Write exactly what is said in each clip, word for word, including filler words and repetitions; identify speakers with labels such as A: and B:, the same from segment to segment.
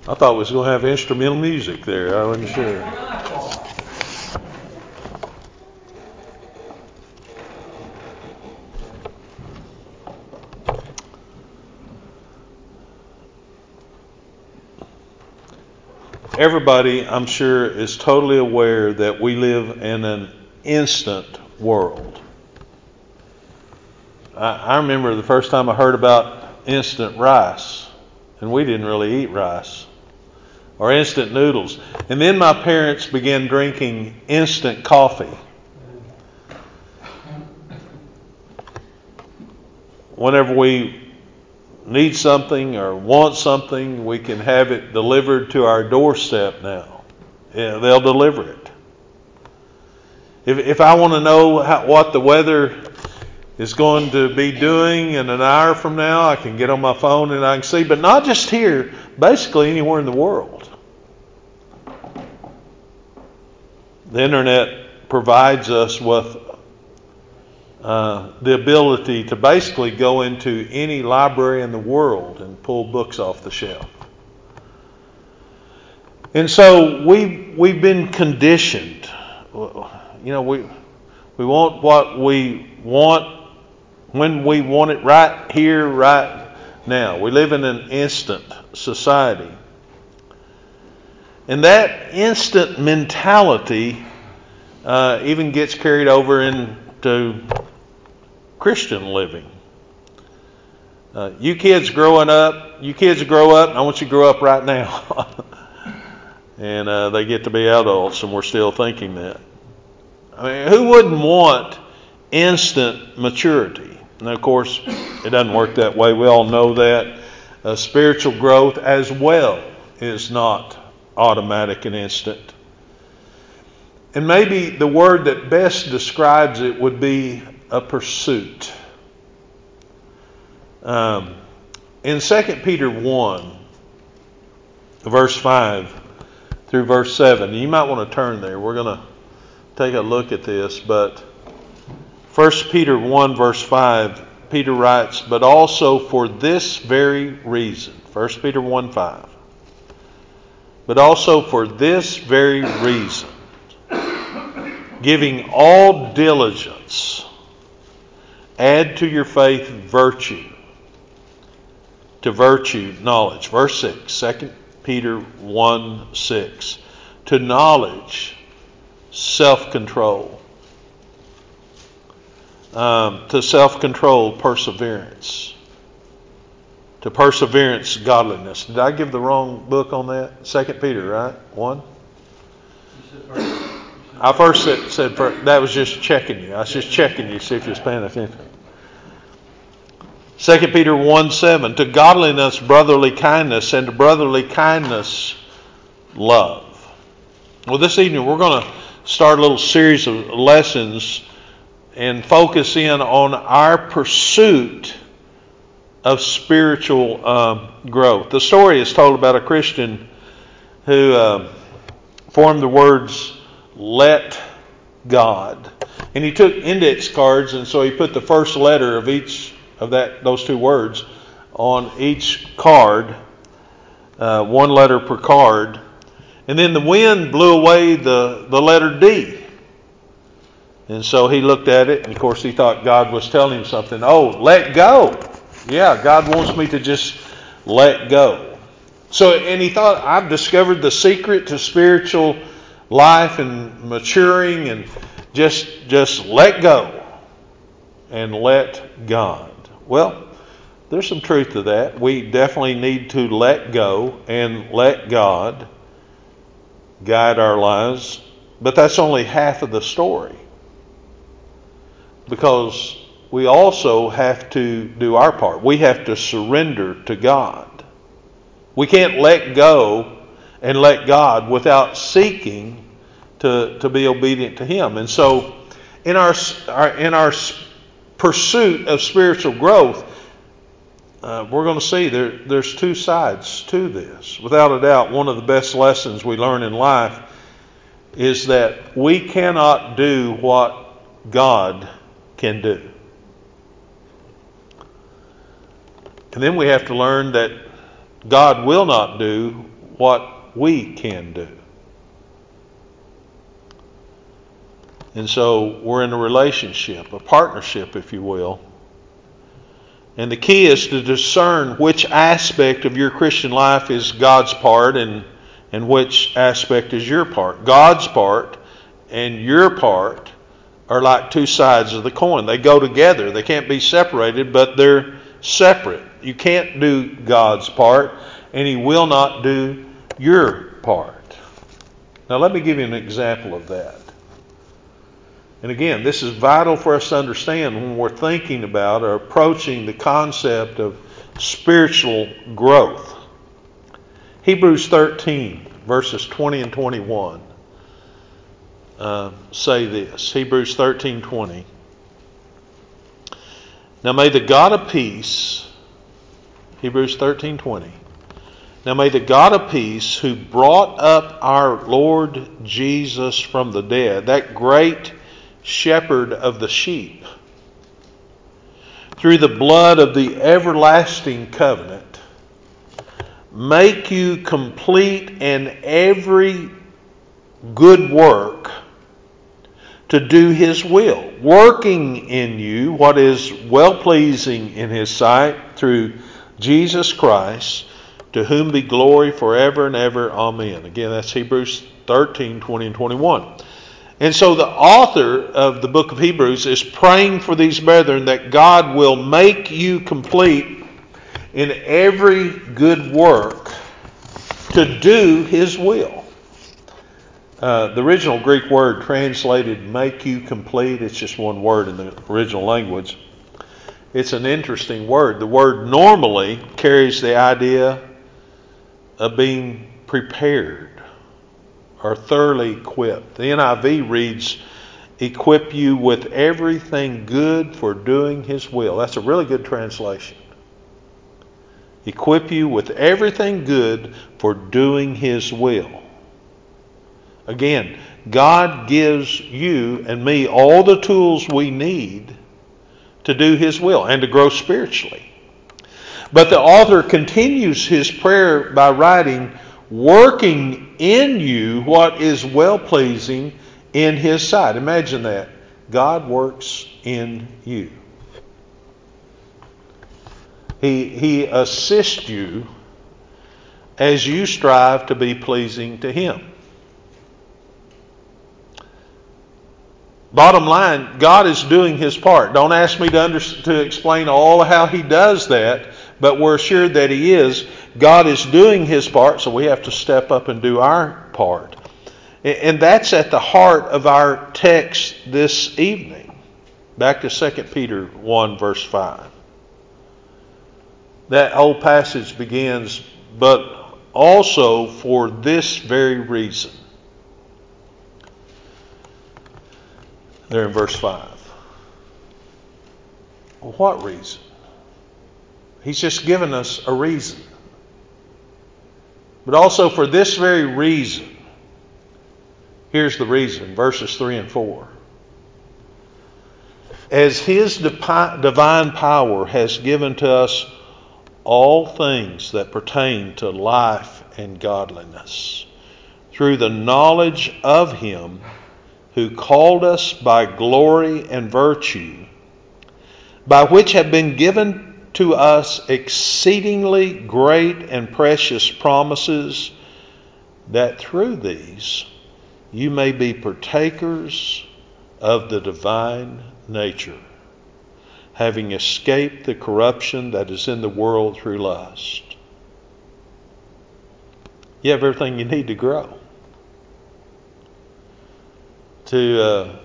A: I thought we was going to have instrumental music there. I wasn't sure. Everybody, I'm sure, is totally aware that we live in an instant world. I, I remember the first time I heard about instant rice, and we didn't really eat rice, or instant noodles. And then my parents began drinking instant coffee. Whenever we need something or want something, we can have it delivered to our doorstep now. Yeah, they'll deliver it. If if I want to know how, what the weather is going to be doing in an hour from now, I can get on my phone and I can see. But not just here, basically anywhere in the world. The internet provides us with Uh, the ability to basically go into any library in the world and pull books off the shelf. And so we we've been conditioned. You know, we we want what we want when we want it, right here, right now. We live in an instant society. And that instant mentality uh, even gets carried over into Christian living. Uh, you kids growing up, you kids grow up, and I want you to grow up right now. and uh, they get to be adults, and we're still thinking that. I mean, who wouldn't want instant maturity? And of course, it doesn't work that way. We all know that. Uh, spiritual growth as well is not automatic and instant. And maybe the word that best describes it would be a pursuit. Um, in Second Peter one, verse five through verse seven, you might want to turn there. We're going to take a look at this, but First Peter one, verse five, Peter writes, "But also for this very reason," First Peter one, five, "but also for this very reason, giving all diligence, add to your faith virtue, to virtue knowledge." Verse six, Second Peter one, six. "To knowledge, self-control. Um, to self-control, perseverance. To perseverance, godliness." Did I give the wrong book on that? Second Peter, right? One? I first said, said first, that was just checking you. I was just checking you, see if you're paying attention. Second Peter one, seven. "To godliness, brotherly kindness, and to brotherly kindness, love." Well, this evening we're going to start a little series of lessons and focus in on our pursuit of spiritual um, growth. The story is told about a Christian who uh, formed the words, "Let God." And he took index cards, and so he put the first letter of each of that those two words on each card, uh, one letter per card. And then the wind blew away the, the letter D. And so he looked at it, and of course he thought God was telling him something. Oh, let go. Yeah, God wants me to just let go. So, and he thought, I've discovered the secret to spiritual life and maturing, and just just let go and let God. Well, there's some truth to that. We definitely need to let go and let God guide our lives. But that's only half of the story. Because we also have to do our part. We have to surrender to God. We can't let go and let God without seeking to, to be obedient to Him. And so in our, our in our pursuit of spiritual growth, uh, we're going to see there, there's two sides to this. Without a doubt, one of the best lessons we learn in life is that we cannot do what God can do. And then we have to learn that God will not do what we can do. And so we're in a relationship, a partnership, if you will. And the key is to discern which aspect of your Christian life is God's part and, and which aspect is your part. God's part and your part are like two sides of the coin. They go together. They can't be separated, but they're separate. You can't do God's part, and He will not do your part. Now let me give you an example of that. And again, this is vital for us to understand when we're thinking about or approaching the concept of spiritual growth. Hebrews thirteen, verses twenty and twenty-one uh, say this. Hebrews thirteen twenty. Now may the God of peace, Hebrews thirteen twenty. Now may the God of peace, who brought up our Lord Jesus from the dead, that great shepherd of the sheep, through the blood of the everlasting covenant, make you complete in every good work to do His will, working in you what is well-pleasing in His sight, through Jesus Christ, to whom be glory forever and ever. Amen. Again, that's Hebrews thirteen, twenty and twenty-one. And so the author of the book of Hebrews is praying for these brethren that God will make you complete in every good work to do His will. Uh, the original Greek word translated make you complete, it's just one word in the original language. It's an interesting word. The word normally carries the idea of being prepared or thoroughly equipped. The N I V reads, equip you with everything good for doing His will. That's a really good translation. Equip you with everything good for doing His will. Again, God gives you and me all the tools we need to do His will and to grow spiritually. But the author continues his prayer by writing, working in you what is well-pleasing in His sight. Imagine that. God works in you. He, he assists you as you strive to be pleasing to Him. Bottom line, God is doing His part. Don't ask me to, under, to explain all how He does that, but we're assured that He is. God is doing His part, so we have to step up and do our part. And that's at the heart of our text this evening. Back to Second Peter one, verse five. That whole passage begins, but also for this very reason. There in verse five. Well, what reason? He's just given us a reason. But also for this very reason. Here's the reason, verses three and four. As His divine power has given to us all things that pertain to life and godliness, through the knowledge of Him who called us by glory and virtue, by which have been given to us exceedingly great and precious promises, that through these you may be partakers of the divine nature, having escaped the corruption that is in the world through lust. You have everything you need to grow. To uh,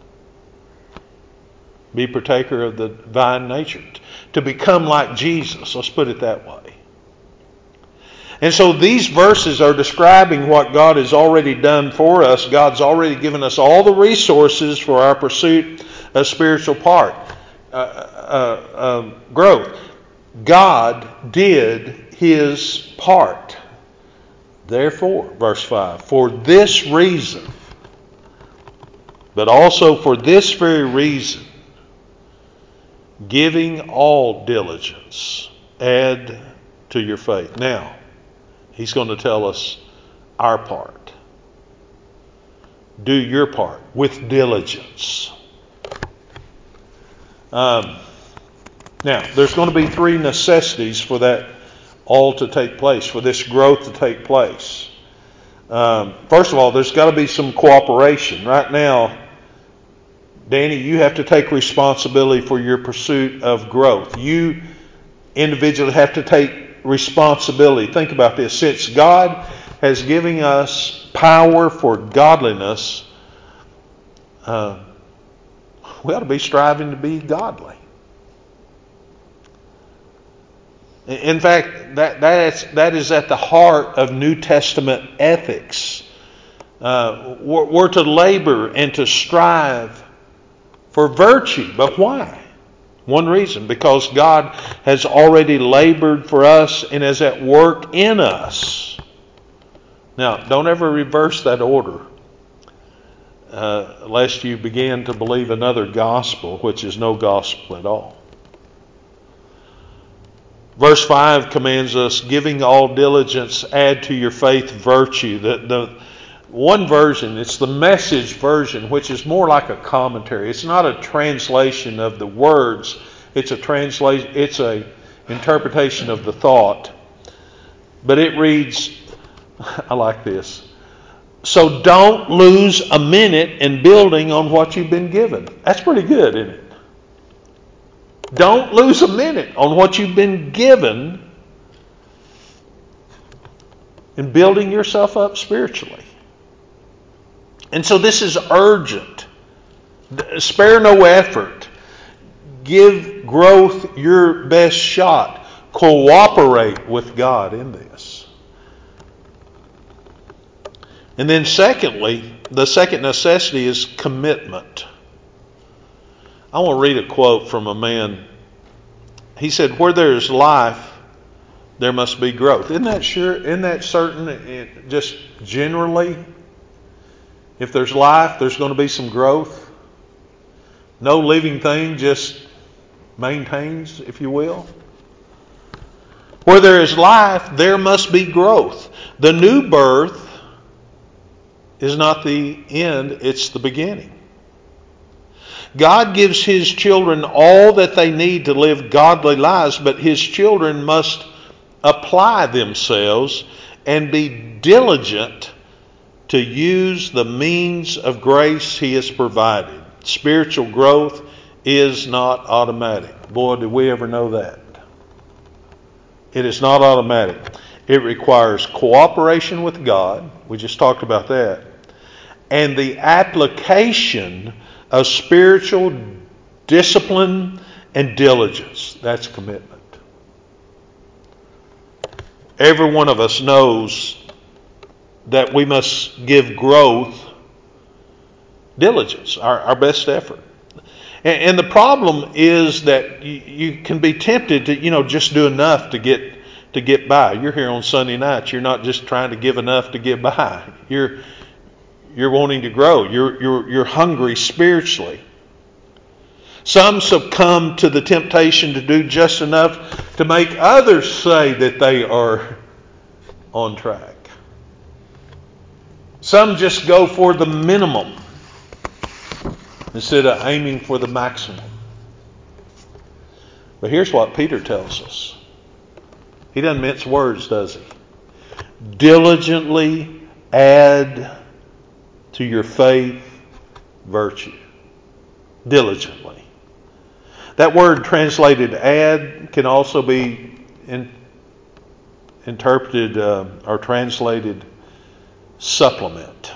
A: be partaker of the divine nature. To become like Jesus. Let's put it that way. And so these verses are describing what God has already done for us. God's already given us all the resources for our pursuit of spiritual part, uh, uh, uh, growth. God did His part. Therefore, verse five, for this reason, but also for this very reason, giving all diligence, add to your faith. Now, He's going to tell us our part. Do your part with diligence. Um, now, there's going to be three necessities for that all to take place, for this growth to take place. Um, first of all, there's got to be some cooperation. Right now, Danny, you have to take responsibility for your pursuit of growth. You individually have to take responsibility. Think about this. Since God has given us power for godliness, uh, we ought to be striving to be godly. In fact, that that's, that is at the heart of New Testament ethics. Uh, we're, we're to labor and to strive for virtue. But why? One reason, because God has already labored for us and is at work in us. Now, don't ever reverse that order, uh, lest you begin to believe another gospel, which is no gospel at all. Verse five commands us, giving all diligence, add to your faith virtue. The, the one version, it's the Message version, which is more like a commentary. It's not a translation of the words. It's a translation. It's a interpretation of the thought. But it reads, I like this. So don't lose a minute in building on what you've been given. That's pretty good, isn't it? Don't lose a minute on what you've been given in building yourself up spiritually. And so this is urgent. Spare no effort. Give growth your best shot. Cooperate with God in this. And then secondly, the second necessity is commitment. I want to read a quote from a man. He said, where there is life, there must be growth. Isn't that sure? Isn't that certain? It, just generally, if there's life, there's going to be some growth. No living thing just maintains, if you will. Where there is life, there must be growth. The new birth is not the end, it's the beginning. God gives His children all that they need to live godly lives, but His children must apply themselves and be diligent to use the means of grace He has provided. Spiritual growth is not automatic. Boy, did we ever know that. It is not automatic. It requires cooperation with God. We just talked about that. And the application of spiritual discipline and diligence. That's commitment. Every one of us knows that we must give growth diligence, our, our best effort. And, and the problem is that you, you can be tempted to, you know, just do enough to get to get by. You're here on Sunday nights. You're not just trying to give enough to get by. You're You're wanting to grow. You're, you're, you're hungry spiritually. Some succumb to the temptation to do just enough to make others say that they are on track. Some just go for the minimum instead of aiming for the maximum. But here's what Peter tells us. He doesn't mince words, does he? Diligently add to your faith virtue. Diligently. That word translated add can also be in, interpreted uh, or translated supplement.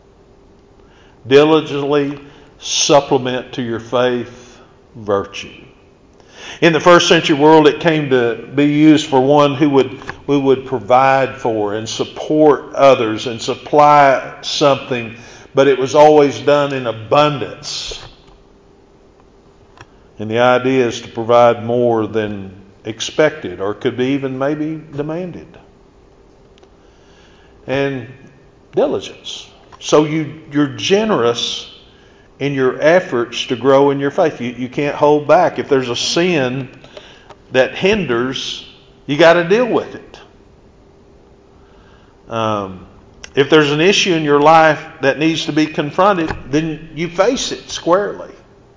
A: Diligently supplement to your faith virtue. In the first century world, it came to be used for one who would who would provide for and support others and supply something, but it was always done in abundance. And the idea is to provide more than expected, or could be even maybe demanded. And diligence. So you, you're generous in your efforts to grow in your faith. You, you can't hold back. If there's a sin that hinders, you got to deal with it. Um, if there's an issue in your life that needs to be confronted, then you face it squarely.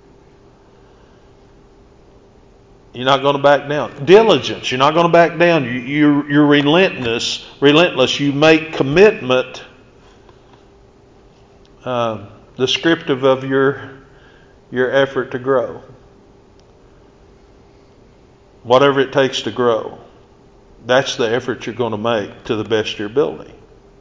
A: You're not going to back down. Diligence. You're not going to back down. You, you're, you're relentless. Relentless. You make commitment uh, descriptive of your your effort to grow. Whatever it takes to grow. That's the effort you're going to make to the best of your ability.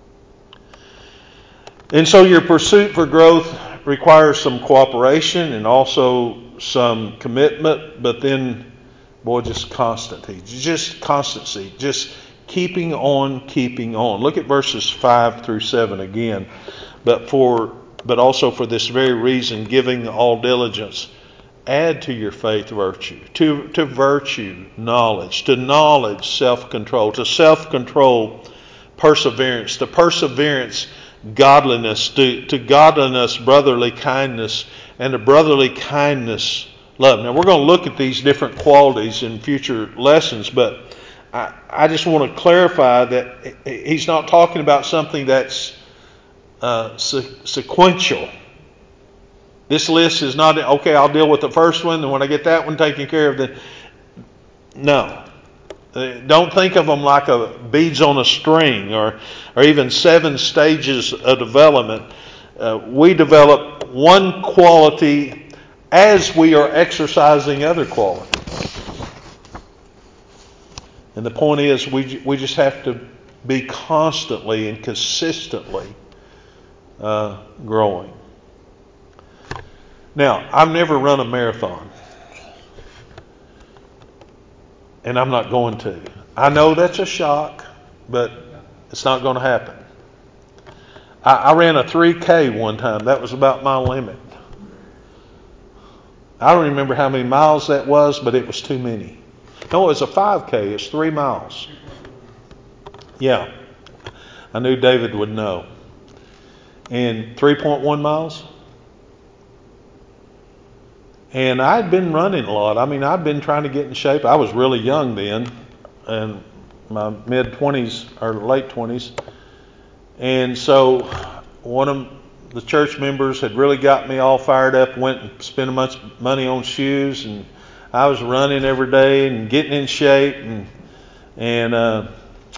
A: And so your pursuit for growth requires some cooperation and also some commitment, but then, boy, just constancy. Just constancy. Just keeping on, keeping on. Look at verses five through seven again. But for but also for this very reason, giving all diligence, add to your faith virtue, to, to virtue knowledge, to knowledge self-control, to self-control perseverance, to perseverance godliness, to, to godliness brotherly kindness, and to brotherly kindness love. Now we're going to look at these different qualities in future lessons, but I, I just want to clarify that he's not talking about something that's uh, se- sequential. This list is not, okay, I'll deal with the first one, and when I get that one taken care of, then no. Don't think of them like a beads on a string or, or even seven stages of development. Uh, we develop one quality as we are exercising other qualities. And the point is, we we just have to be constantly and consistently uh, growing. Now, I've never run a marathon. And I'm not going to. I know that's a shock, but it's not going to happen. I, I ran a three K one time. That was about my limit. I don't remember how many miles that was, but it was too many. No, it was a five K. It's three miles. Yeah. I knew David would know. And three point one miles. And I'd been running a lot. I mean, I'd been trying to get in shape. I was really young then, in my mid-twenties or late twenties. And so one of the church members had really got me all fired up, went and spent a bunch of money on shoes, and I was running every day and getting in shape. And, and uh,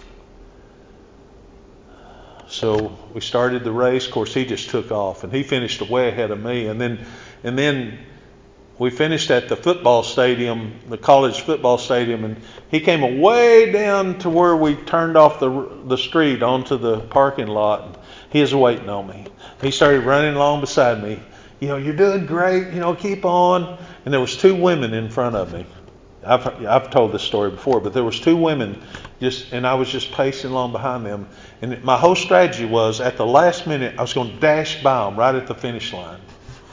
A: so we started the race. Of course, he just took off, and he finished way ahead of me. And then, and then we finished at the football stadium, the college football stadium, and he came way down to where we turned off the the street onto the parking lot. He was waiting on me. He started running along beside me. You know, you're doing great. You know, keep on. And there was two women in front of me. I've I've told this story before, but there was two women just, and I was just pacing along behind them. And my whole strategy was, at the last minute, I was going to dash by them right at the finish line.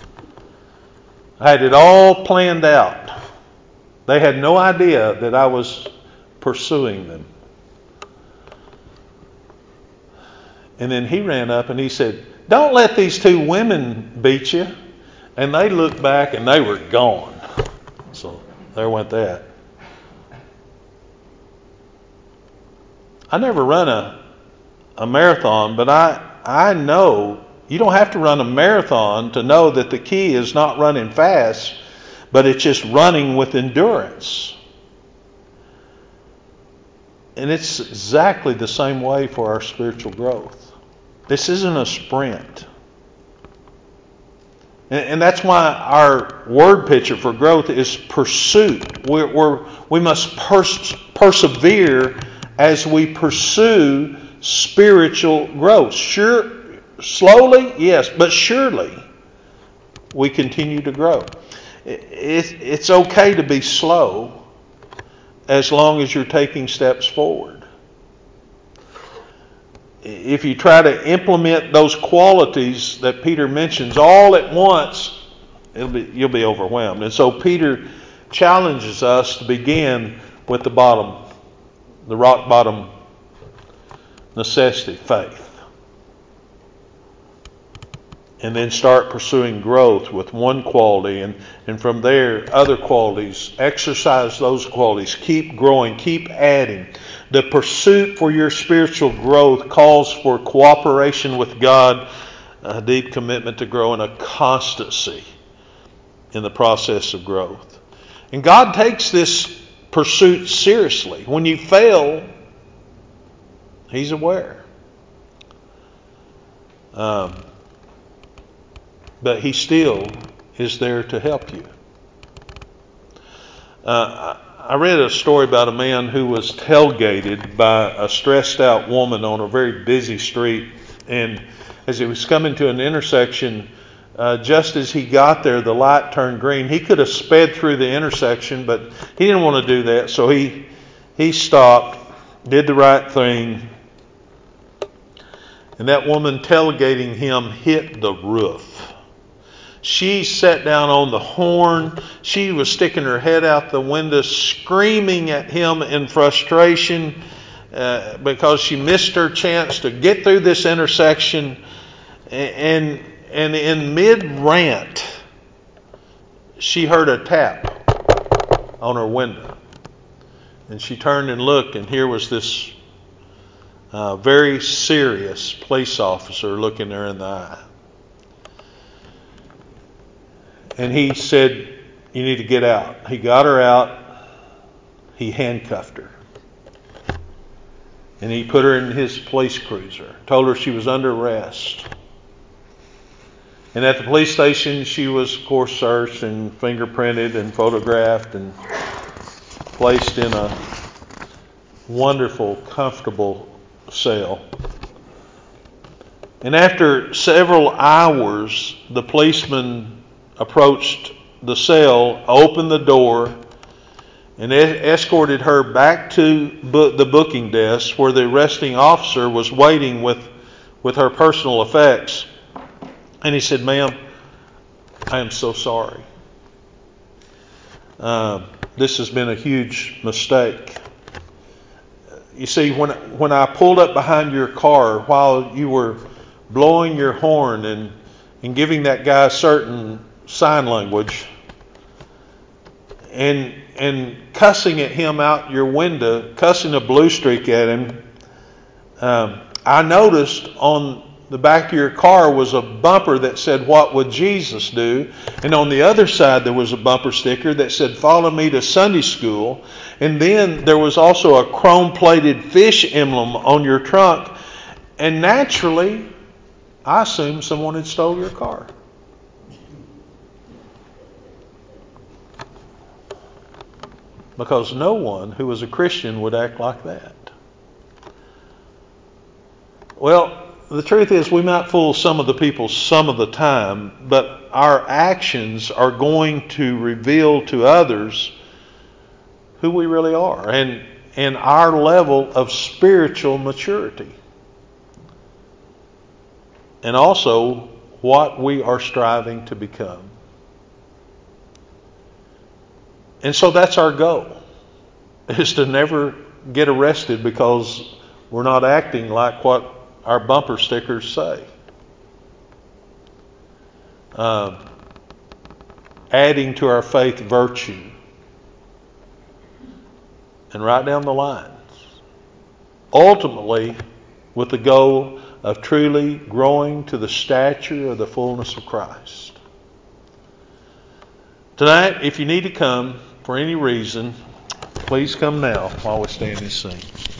A: I had it all planned out. They had no idea that I was pursuing them. And then he ran up and he said, "Don't let these two women beat you." And they looked back and they were gone. So there went that. I never run a, a marathon, but I, I know you don't have to run a marathon to know that the key is not running fast, but it's just running with endurance. And it's exactly the same way for our spiritual growth. This isn't a sprint. And, and that's why our word picture for growth is pursuit. We're, we're, we must pers- persevere as we pursue spiritual growth. Sure. Slowly, yes, but surely we continue to grow. It's okay to be slow as long as you're taking steps forward. If you try to implement those qualities that Peter mentions all at once, it'll be, you'll be overwhelmed. And so Peter challenges us to begin with the bottom, the rock bottom necessity, faith. and then start pursuing growth with one quality, and, and from there, other qualities. Exercise those qualities. Keep growing. Keep adding. The pursuit for your spiritual growth calls for cooperation with God, a deep commitment to grow, and a constancy in the process of growth. And God takes this pursuit seriously. When you fail, He's aware. Um, but He still is there to help you. Uh, I read a story about a man who was tailgated by a stressed out woman on a very busy street. And as he was coming to an intersection, uh, just as he got there, the light turned green. He could have sped through the intersection, but he didn't want to do that. So he he stopped, did the right thing. And that woman tailgating him hit the roof. She sat down on the horn. She was sticking her head out the window, screaming at him in frustration uh, because she missed her chance to get through this intersection. And, and in mid-rant, she heard a tap on her window. And she turned and looked, and here was this uh, very serious police officer looking her in the eye. And he said, "You need to get out." He got her out. He handcuffed her. And he put her in his police cruiser. Told her she was under arrest. And at the police station, she was, of course, searched and fingerprinted and photographed and placed in a wonderful, comfortable cell. And after several hours, the policeman approached the cell, opened the door, and escorted her back to the booking desk where the arresting officer was waiting with, with her personal effects. And he said, "Ma'am, I am so sorry. Uh, this has been a huge mistake. You see, when, when I pulled up behind your car while you were blowing your horn and, and giving that guy certain sign language and and cussing at him out your window, cussing a blue streak at him, um, I noticed on the back of your car was a bumper that said, 'What would Jesus do?' And on the other side there was a bumper sticker that said, 'Follow me to Sunday school.' And then there was also a chrome-plated fish emblem on your trunk. And naturally, I assumed someone had stole your car." Because no one who was a Christian would act like that. Well, the truth is we might fool some of the people some of the time, but our actions are going to reveal to others who we really are and, and our level of spiritual maturity. And also what we are striving to become. And so that's our goal, is to never get arrested because we're not acting like what our bumper stickers say. Uh, adding to our faith virtue. And right down the lines. Ultimately, with the goal of truly growing to the stature of the fullness of Christ. Tonight, if you need to come for any reason, please come now while we stand and sing.